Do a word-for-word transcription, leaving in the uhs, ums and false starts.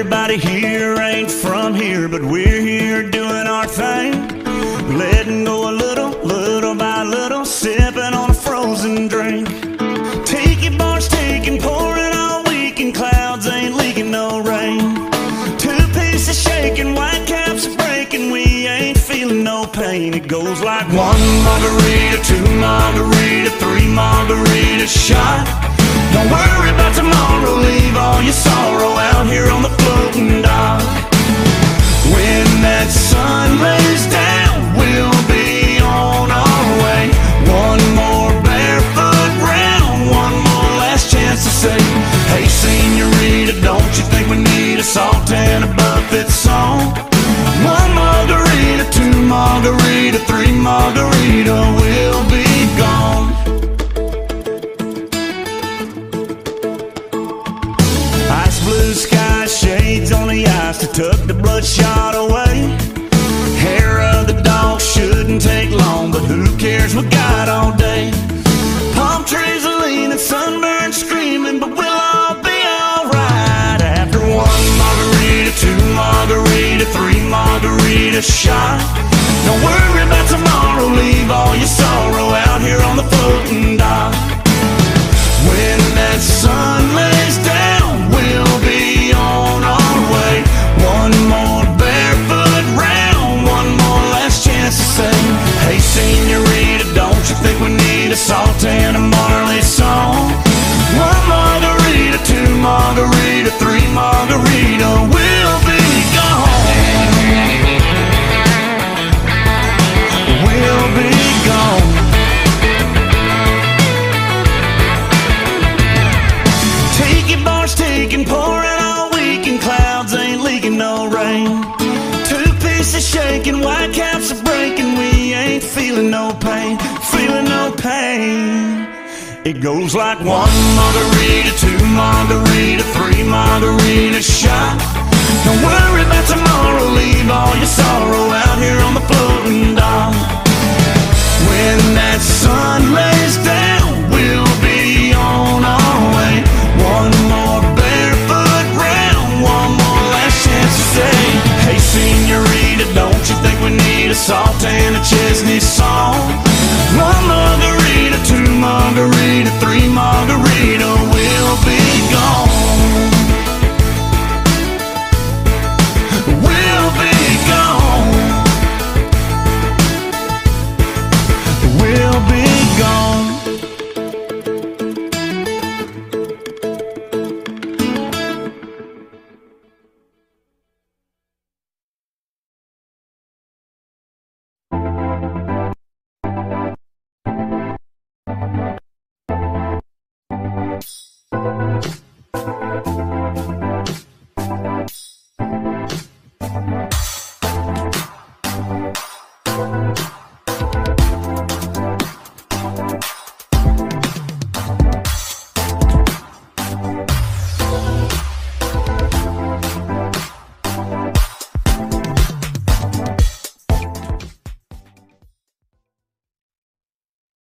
Everybody here ain't from here, but we're here doing our thing. Letting go a little, little by little, sipping on a frozen drink. Tiki bars taking, pouring all weekend, clouds ain't leaking no rain. Two pieces shaking, white caps are breaking, we ain't feeling no pain. It goes like one margarita, two margarita, three margarita shot. Don't worry about tomorrow, leave all your sorrow out here on the floating dock. When that sun lays down, we'll be on our way. One more barefoot round, one more last chance to say, hey senorita, don't you think we need a salt and a buffet song? One margarita, two margarita, three margarita, we'll be gone. Ice blue sky, shades on the ice to tuck the bloodshot away. Hair of the dog shouldn't take long, but who cares, we got all day. Palm trees are leaning, sunburned screaming, but we'll all be alright. After one margarita, two margarita, three margarita shot. Don't worry about tomorrow, leave all your sorrow out here on the floating dock. When that sun lays down, we'll be on our way. One more barefoot round, one more last chance to say, hey senorita, don't you think we need a salt and a Marley song? One margarita, two margarita, three margarita, we'll be gone. We'll be gone. Tiki bars taking, pouring all weekend, clouds ain't leaking no rain. Two pieces shaking, white caps are breaking, we ain't feeling no pain, feeling no pain. It goes like one margarita, two margarita, three margarita shot. Don't worry about tomorrow, leave all your sorrow out here on the floating dock. When that sun lays down, we'll be on our way. One more barefoot round, one more last chance to say, hey senorita, don't you think we need a salt and a Chesney song? One margarita, two margarita, three margarita,